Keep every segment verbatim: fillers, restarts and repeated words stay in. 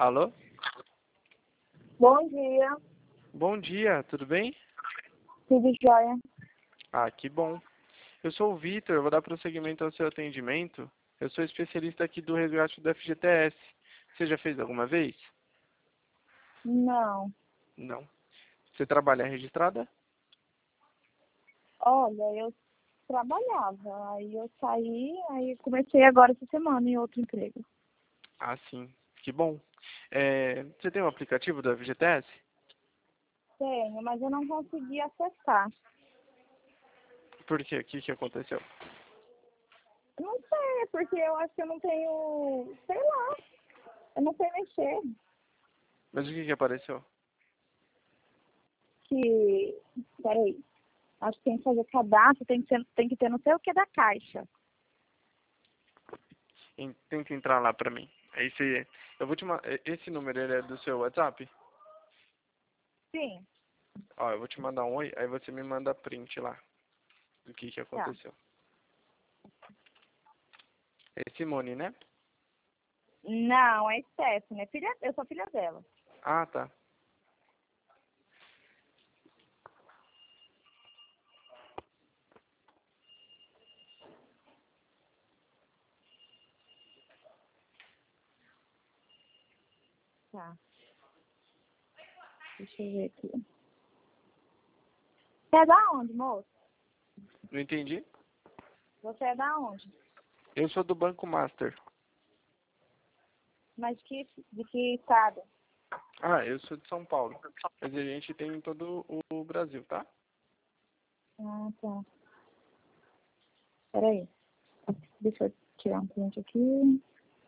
Alô? Bom dia, Bom dia, tudo bem? tudo jóia? Ah, que bom. Eu sou o Vitor, eu vou dar prosseguimento ao seu atendimento. Eu sou especialista aqui do resgate do F G T S. Você já fez alguma vez? Não. Não. Você trabalha registrada? Olha, eu trabalhava, aí eu saí, aí comecei agora essa semana em outro emprego. Ah, sim. Que bom. É, você tem um aplicativo do F G T S? Tenho, mas eu não consegui acessar. Por quê? O que, que aconteceu? Não sei, porque eu acho que eu não tenho, sei lá, eu não sei mexer. Mas o que, que apareceu? Que, peraí, acho que tem que fazer cadastro, tem que ter, tem que ter não sei o que da caixa. Em- Tenta entrar lá pra mim. Aí você... Eu vou te ma- Esse número ele é do seu WhatsApp? Sim, Ó, eu vou te mandar um oi, aí você me manda print lá do que, que tá. aconteceu. É Simone, né? Não, é Stephanie, é filha, eu sou filha dela. Ah, tá. Tá, deixa eu ver aqui. Você é da onde, moço? Não entendi? Você é da onde? Eu sou do Banco Master. Mas que, de que estado? Ah, eu sou de São Paulo. Mas a gente tem em todo o Brasil, tá? Ah, tá. Peraí. Deixa eu tirar um print aqui.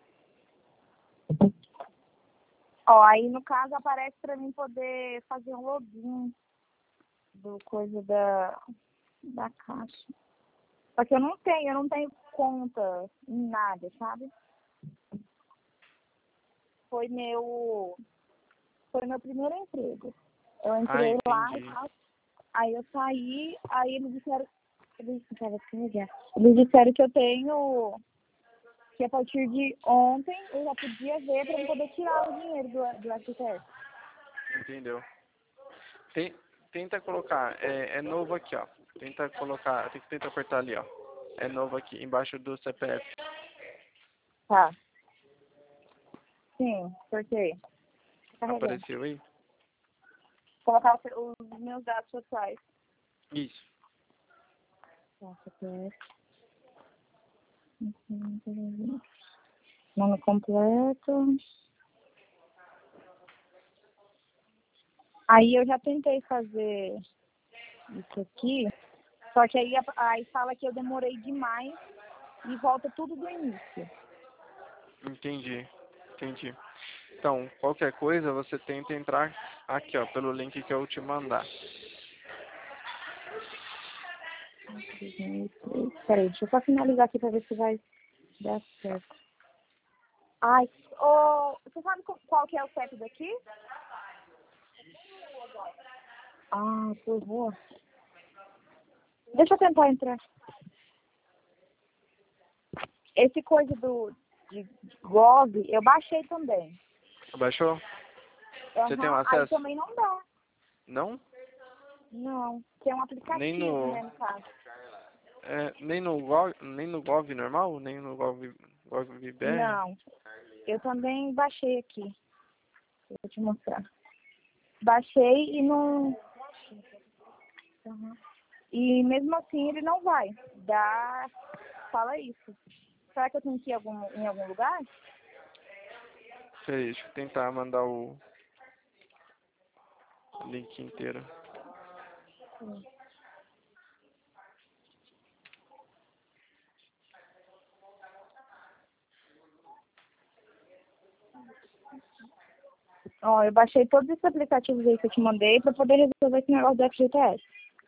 Ó, aí no caso aparece pra mim poder fazer um login do coisa da, da caixa. Só que eu não tenho, eu não tenho conta em nada, sabe? Foi meu, foi meu primeiro emprego. Eu Ah, entrei lá e entendi. tal. Aí eu saí, aí eles disseram, eles disseram, eles disseram que eu tenho, que a partir de ontem eu já podia ver para eu poder tirar o dinheiro do, do F T S. Entendeu? Tem, tenta colocar, é, é novo aqui, ó. Tenta colocar, tem que tentar apertar ali, ó. É novo aqui, embaixo do C P F. Tá. Sim, porque carregando. Apareceu aí? Colocar os, os meus dados pessoais. Isso. Tá, C P F. Uhum. Nome completo. Aí eu já tentei fazer isso aqui, só que aí, aí fala que eu demorei demais e volta tudo do início. Entendi. Entendi. Então, qualquer coisa, você tenta entrar aqui, ó, pelo link que eu te mandar. Peraí, deixa eu só finalizar aqui pra ver se vai dar certo. Ai, ô, você sabe qual que é o C E P daqui? Ah, por favor. Deixa eu tentar entrar. Esse coisa do de Gov, eu baixei também. Baixou? Você tem um Uhum. Aí acesso? também não dá. Não? Não, que é um Nem aplicativo, no, né, no caso. é, nem no Gov, nem no Gov normal? Nem no Gov, Gov B R? Não, eu também baixei aqui. Vou te mostrar. Baixei e não... Uhum. E mesmo assim ele não vai. Dá... Fala isso. Será que eu tenho que ir algum, em algum lugar? Peraí, deixa eu tentar mandar o link inteiro. Sim. Ó, eu baixei todos esses aplicativos aí que eu te mandei para poder resolver esse negócio do F G T S.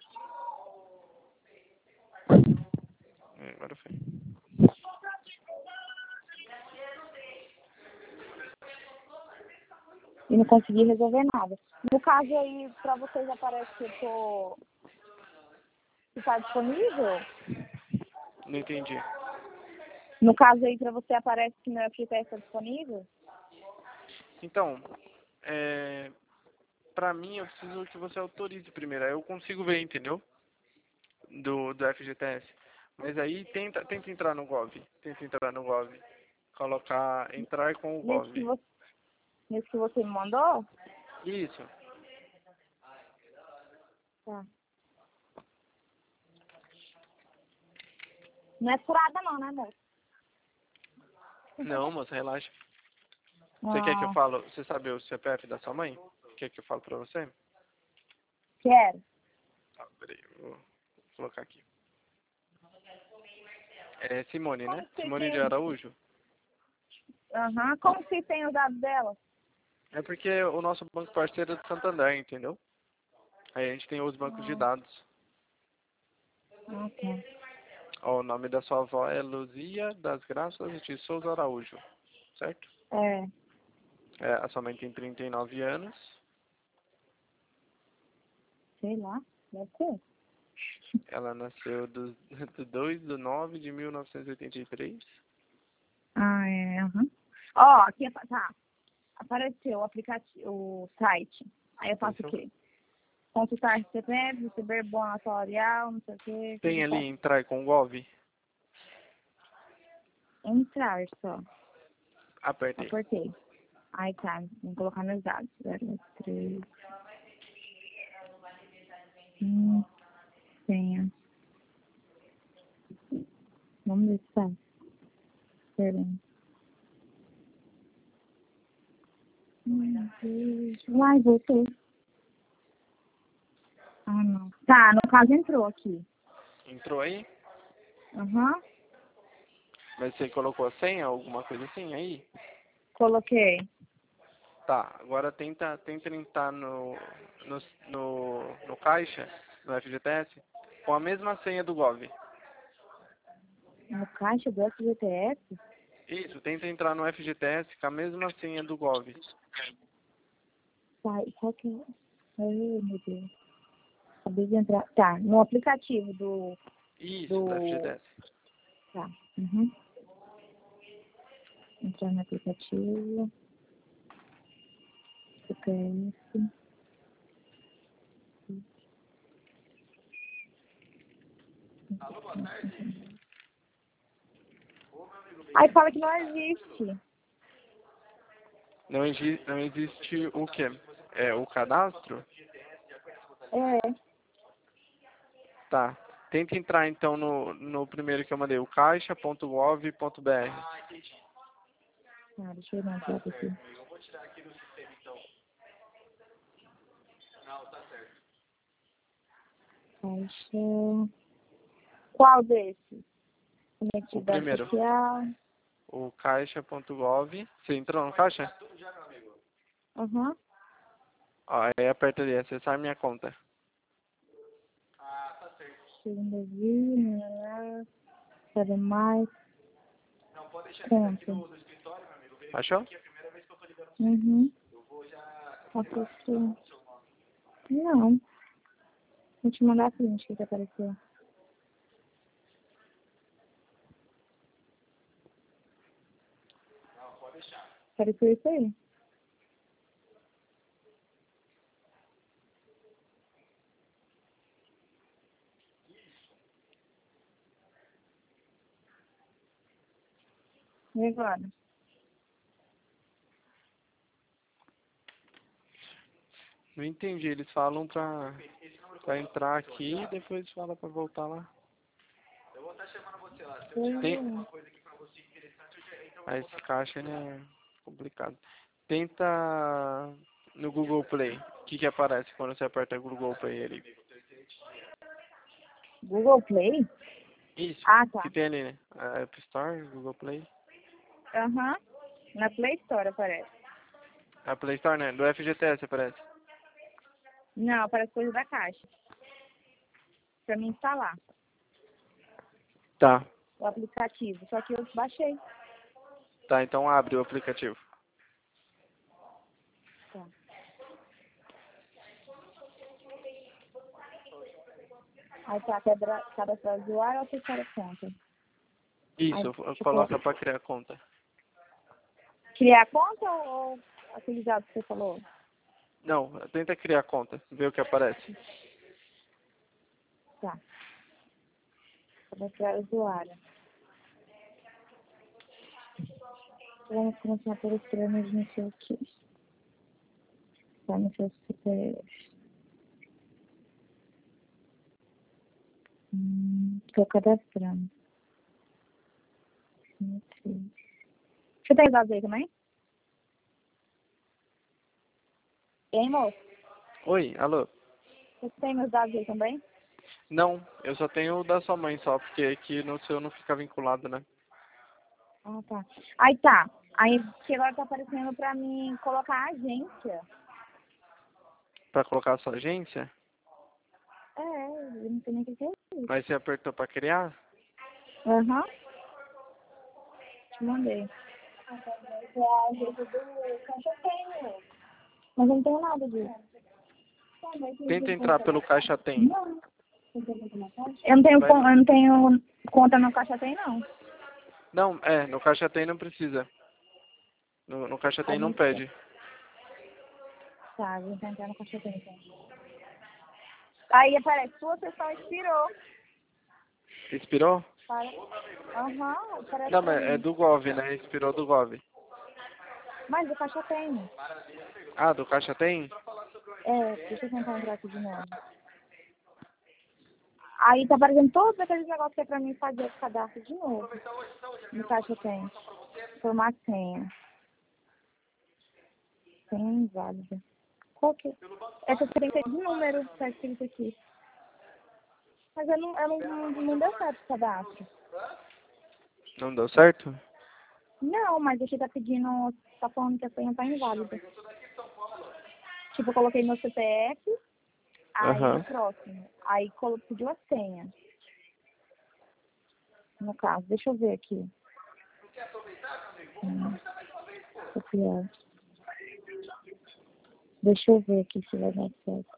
É, agora foi. E não consegui resolver nada. No caso aí, para vocês aparece que eu tô... que tá disponível? Não entendi. No caso aí, para você aparece que meu F G T S está disponível? Então, é, pra mim, eu preciso que você autorize primeiro. Aí eu consigo ver, entendeu? Do, do F G T S. Mas aí tenta, tenta entrar no Gov. Tenta entrar no Gov. Colocar, entrar com o Nesse que Gov. você, nesse que você me mandou? Isso. Tá. Não é furada não, né, moço? Não, moça, relaxa. Você quer que eu Ah, falo? Você sabe o C P F da sua mãe? Quer que eu falo pra você? quero. Tá, peraí, eu vou colocar aqui. É Simone, Como né? que você Simone de tem... Araújo. Aham, como que tem os dados dela? É porque o nosso banco parceiro é do Santander, entendeu? Aí a gente tem os bancos de Ah, dados. ah, tá. Ó, o nome da sua avó é Luzia das Graças de Souza Araújo, certo? É, É, a sua mãe tem trinta e nove anos. sei lá, deve ser. Ela nasceu do, do dois de nove de mil novecentos e oitenta e três. Ah, é, aham. Ó, aqui, apa- tá. Apareceu o aplicativo, o site. Aí eu faço o Apareceu? quê? Consultar C P F, receber bônus salarial, não sei o quê. O que que Tem eu ali faço? entrar com o Gov? Entrar só. Apertei. Apertei. Aí tá, vou colocar meus dados. Zero, três. Hum, senha. Vamos ver se tá. Peraí. Hum, Ai, voltou. Ah, não. Tá, no caso entrou aqui. Entrou aí? Aham. Mas você colocou a senha, alguma coisa assim aí? Coloquei. Tá, agora tenta, tenta entrar no, no, no, no caixa, no F G T S, com a mesma senha do Gov. No caixa do F G T S? Isso, tenta entrar no F G T S com a mesma senha do Gov. Tá, e qual que é? Ai, meu Deus. Acabei de entrar. Tá, no aplicativo do... Isso, do do... F G T S. Tá. Uhum. Entrar no aplicativo. C P F. Aí fala que não existe. Não, exi não existe o quê? É o cadastro? É. Tá. Tenta entrar então no, no primeiro que eu mandei, o caixa ponto gov ponto br. Tá, deixa eu ir na foto aqui. Caixa. Qual desses? O Conectividade primeiro, social. o caixa ponto gov. Você entrou no caixa? Aham. Ó, aí aperta ali, acessar minha conta. Segunda via, sabe mais. Conta. Achou? Uhum. Apareceu. Não. Vou te mandar a print que apareceu. Apareceu isso aí. E agora? Não entendi, eles falam pra, pra entrar aqui e depois fala pra voltar lá. Tem, Uhum. ah, esse caixa ele é complicado. Tenta no Google Play. O que que aparece quando você aperta Google Play ali? Google Play? Isso, Ah, tá. que tem ali, né? A App Store, Google Play. Aham. Na Play Store aparece. A Play Store, né? Do F G T S aparece. Não, aparece coisa da caixa. Pra mim instalar Tá. o aplicativo. Só que eu baixei. Tá, então abre o aplicativo. Tá. Aí tá, quebra, cadastrar usuário ou acessar a conta? Aí, Isso, deixa eu coloca colocar. pra criar conta. Criar conta ou... aquele dado que você falou? Não, tenta criar a conta, ver o que aparece. Tá. Cadastrar usuário. Vamos começar por estranhos no seu aqui. Tá no seu C P F. Hum, tô cadastrando. Você tem dados aí também? Tem, moço? Oi, alô? Você tem meus dados aí também? Não, eu só tenho o da sua mãe só, porque aqui no seu não fica vinculado, né? Ah, tá. Aí tá. Aí que agora tá aparecendo pra mim colocar a agência. Pra colocar a sua agência, É, eu não sei nem o que que é isso. mas você apertou pra criar? Aham. Te mandei. É a agência do Caixa Tem, né? Mas eu não tenho nada disso. Tenta entrar pelo Caixa Tem. Não. Eu não tenho, Vai con- no... eu não tenho conta no Caixa Tem, não. Não, é, no Caixa Tem não precisa. No, no Caixa Tem Aí não não pede. tá, vou tentar no Caixa Tem, então. Aí aparece, sua sessão expirou. Expirou? Para. Aham, aparece Não, pra mas é mim. do Gov, né? Expirou do Gov. Mas o Caixa Tem. Ah, do Caixa Tem? É, deixa eu tentar entrar aqui de novo. Aí tá aparecendo todos aqueles negócios que é pra mim fazer o cadastro de novo. No Caixa Tem. Formar senha. Senha inválida. Qual que é? Essa tem que ter de número, tá escrito aqui. Mas eu não, eu não, não, não deu certo o cadastro. Não deu certo? Não, mas aqui tá pedindo, tá falando que a senha tá inválida. Tipo, eu coloquei meu C P F, aí Aham. próximo. Aí colo- pediu a senha. No caso, deixa eu ver aqui. Hum, copiar. Deixa eu ver aqui se vai dar certo.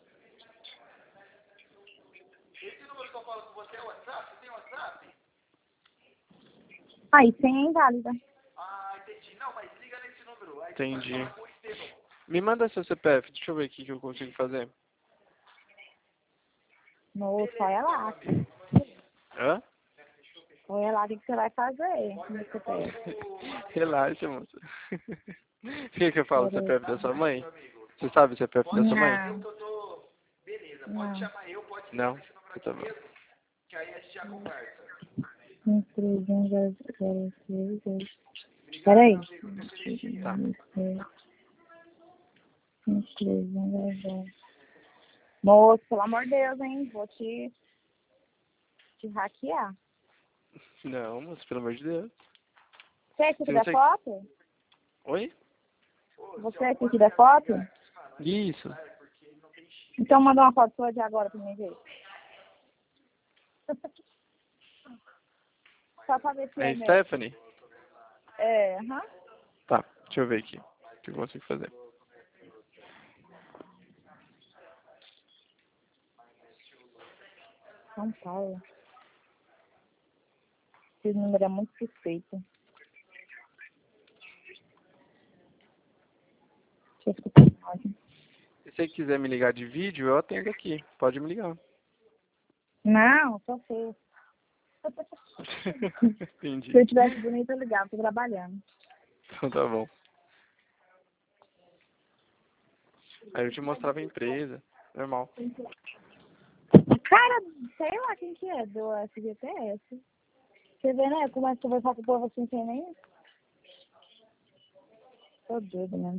Aí, senha inválida. Entendi. Me manda seu C P F, deixa eu ver aqui o que eu consigo fazer. Moço, olha lá. Hã? Olha lá o que que você vai fazer no C P F. Relaxa, moça. O que que eu falo? Pera aí. C P F da sua mãe? Você sabe o C P F da sua mãe? Não. Não. Não? Tá bom. um três um zero zero três dois. Peraí. Tá. um três um zero zero. Moço, pelo amor de Deus, hein? Vou te, te hackear. Não, moça, pelo amor de Deus. Você é esse Se da você... foto? Oi? Você é esse da foto? Isso. Então manda uma foto sua de agora pra mim ver. Só pra ver se é É mesmo. Stephanie? É, aham. Tá, deixa eu ver aqui. O que eu consigo fazer. São Paulo. Esse número é muito suspeito. Deixa eu escutar a imagem. Se você quiser me ligar de vídeo, eu atendo aqui. Pode me ligar. Não, só feio. Entendi. Se eu tivesse bonita, eu ligava, tô trabalhando. Então tá bom. Aí eu te mostrava a empresa. Normal. Cara, sei lá quem que é do F G T S. Você vê, né? Como é que tu vai falar com o povo assim sem nem... Tô doido, mano.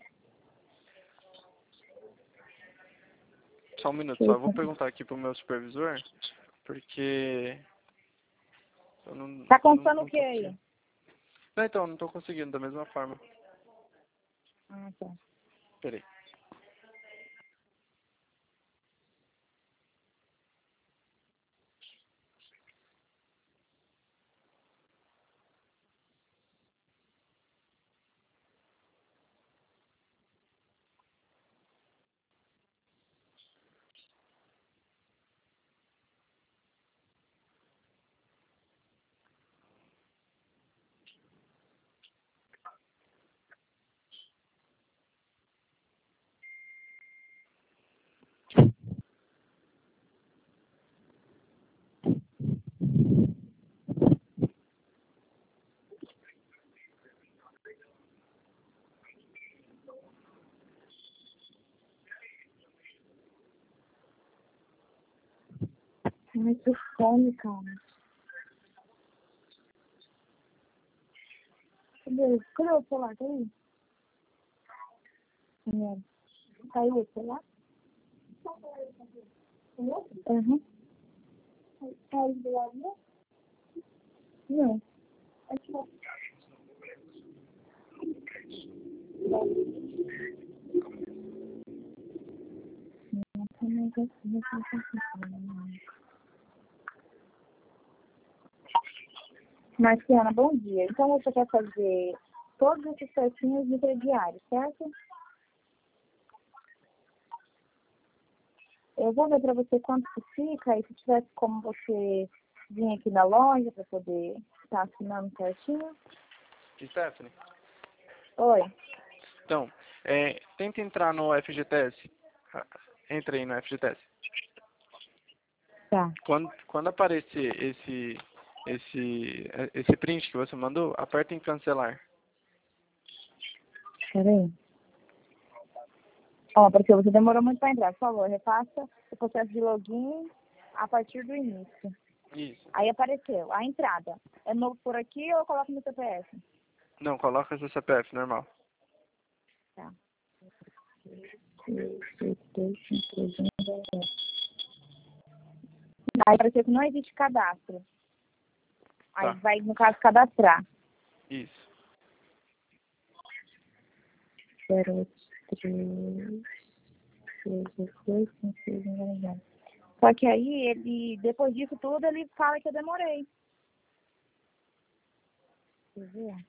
Só um minuto, só. Eu vou perguntar aqui pro meu supervisor, porque eu não... Tá não, contando o não que tô aí? aqui. Não, então, não tô conseguindo da mesma forma. Ah, tá. Peraí. Ai, que fome, cara. Cadê? Cadê o celular? Tá aí? Não. Caiu o celular? Uhum. Caiu do lado? Não. Aqui, ó. Marciana, bom dia. Então você quer fazer todos esses certinhos de crediário, certo? Eu vou ver para você quanto que fica e se tivesse como você vir aqui na loja para poder estar assinando certinho. Stephanie, Oi. então, é, tenta entrar no F G T S. Ah, entra aí no F G T S. Tá. Quando, quando aparecer esse, esse, esse print que você mandou, aperta em cancelar. Peraí. Ó, porque você demorou muito para entrar. Por favor, refaça o processo de login a partir do início. Isso. Aí apareceu a entrada. É novo por aqui ou eu coloco no C P F? Não, coloca seu C P F normal. Tá. Aí apareceu que não existe cadastro. Aí Tá. vai, no caso, cadastrar. Isso. Zero, três, seis, dois, cinco, seis, nove. Só que aí, ele, depois disso tudo, ele fala que eu demorei. Quer ver?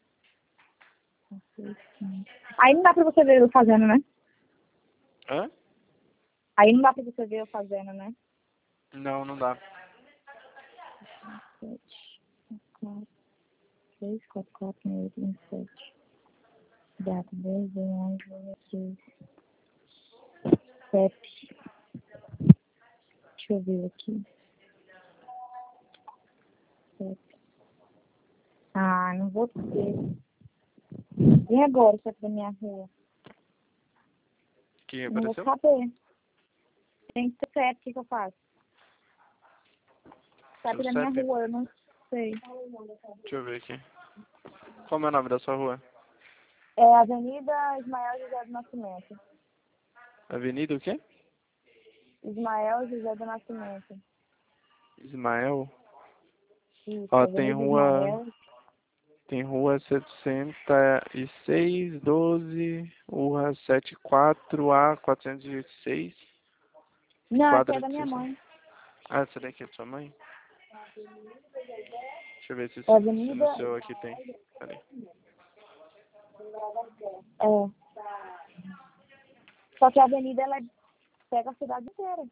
Aí não dá pra você ver eu fazendo, né? Hã? Aí não dá pra você ver eu fazendo, né? Não, não dá. sete, quatro, seis, quatro, quatro, oito, vinte e sete. Data dez, onze, treze. sete. Deixa eu ver aqui. sete. Ah, não vou ter. E agora, se é pra minha rua? Que Não vou apareceu? saber. Tem que ter sete, o que, que eu faço? Seu Sete da minha C E P? rua, eu não sei. Deixa eu ver aqui. Como é o nome da sua rua? É Avenida Ismael José do Nascimento. Avenida o quê? Ismael José do Nascimento. Ismael? Isso, Ó, tem Avenida rua... Ismael. Tem rua setenta e seis, doze, rua setenta e quatro A, quatrocentos e seis. Não, essa é Quadra da de minha sessão. mãe. Ah, essa daqui é da sua mãe? Deixa eu ver se, É se no Avenida... seu aqui tem. Peraí. É. Só que a avenida, ela pega a cidade inteira.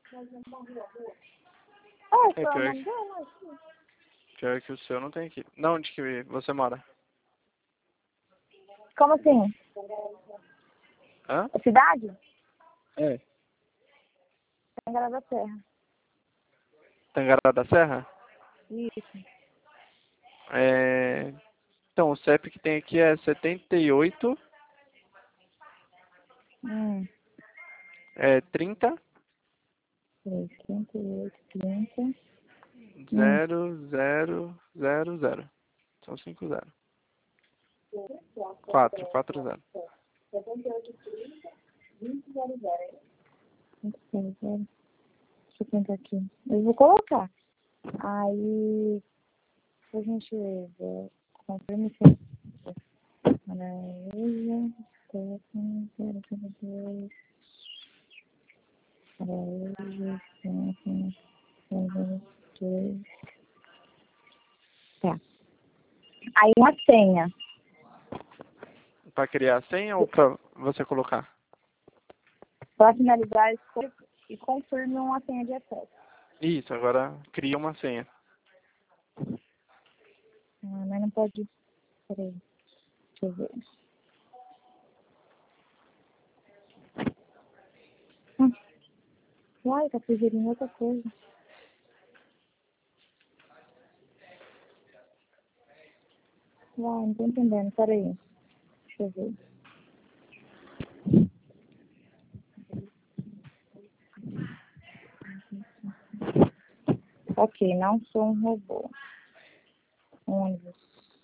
Ah, esse É, é o pior nome que, dela? Aqui. pior que o seu não tem aqui. Não, onde que você mora? Como assim? Hã? A cidade? É. Tangará da Serra. Tangará da Serra? Isso. É... Então, o C E P que tem aqui é setenta e oito, Hum. é trinta, trinta e oito, trinta. Hum. zero, zero, zero, zero. São cinco zero. quatro, quatro zero. vinte, zero, zero. vinte, zero, zero. Deixa eu tentar aqui. Eu vou colocar. Aí, a gente ver. Confirme se... Maravilha. Telefone zero zero dois. Maravilha. Telefone zero zero dois. Tá. Aí uma senha. Para criar a senha ou para você colocar? Para finalizar, escolha e confirme uma senha de acesso. Isso, agora cria uma senha. Ah, mas não pode... Peraí. Deixa eu ver. Hum. Uai, tá sugerindo outra coisa. Uai, não tô entendendo. Peraí. Deixa eu ver. Ok, não sou um robô. Ônibus.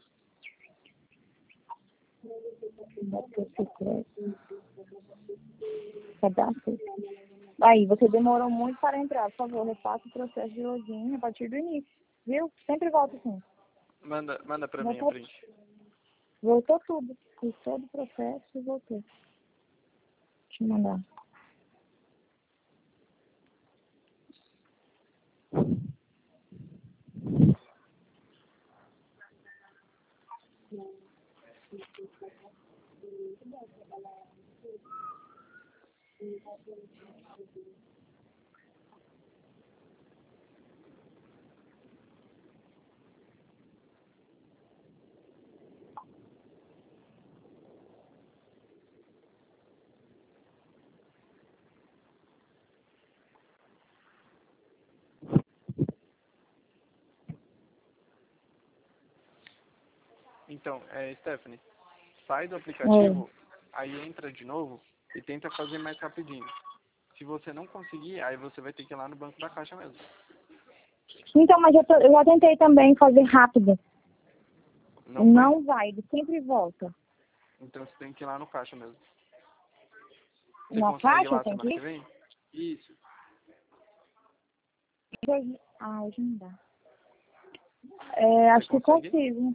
Motocicleta. Cadastro. Aí, você demorou muito para entrar. Por favor, refaça o processo de login a partir do início. Viu? Sempre volta assim. Manda, manda pra mim a Voltou, print. voltou tudo. Fiz todo o processo e voltou. Deixa eu mandar. Então, é, Stephanie, sai do Oi. aplicativo, aí entra de novo e tenta fazer mais rapidinho. Se você não conseguir, aí você vai ter que ir lá no banco da Caixa mesmo. Então, mas eu, tô, eu já tentei também fazer rápido. Não, Não foi? vai, ele sempre volta. Então você tem que ir lá no Caixa mesmo. Você Na consegue ir caixa lá tem que semana que ir? vem? Isso. Hoje- Ah, hoje não dá. É, acho Você que consegue? consigo.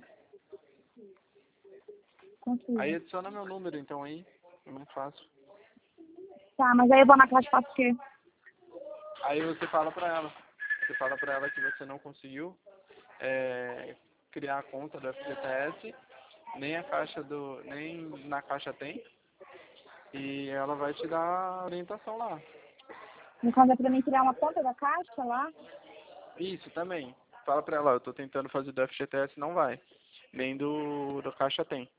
Aí Consigo. adiciona meu número então aí. É mais fácil. Tá, mas aí eu vou na caixa e faço o quê? Aí você fala pra ela. Você fala pra ela que você não conseguiu é, criar a conta do F G T S, nem a caixa do. nem na caixa tem. E ela vai te dar orientação lá. No caso é pra mim criar uma conta da caixa lá? Isso também. Fala pra ela, eu tô tentando fazer do F G T S, não vai. Nem do, do caixa tem.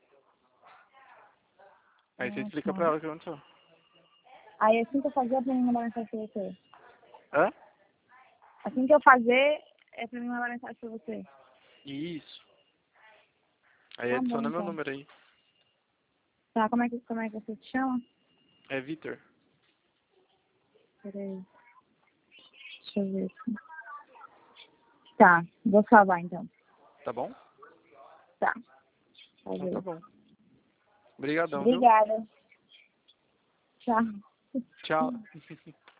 Aí você Ah, explica pra tá. ela o que aconteceu. Aí assim que eu fazer é pra mim mandar mensagem pra você. Hã? Assim que eu fazer é pra mim mandar mensagem pra você. Isso. Aí Tá bom, adiciona meu então. número aí. Tá, como é que, como é que você se chama? É Vitor. Peraí. Deixa eu ver aqui. Tá, vou salvar então. Tá bom? Tá. Então tá Valeu. bom. Obrigadão, viu? Obrigada. Tchau. Tchau.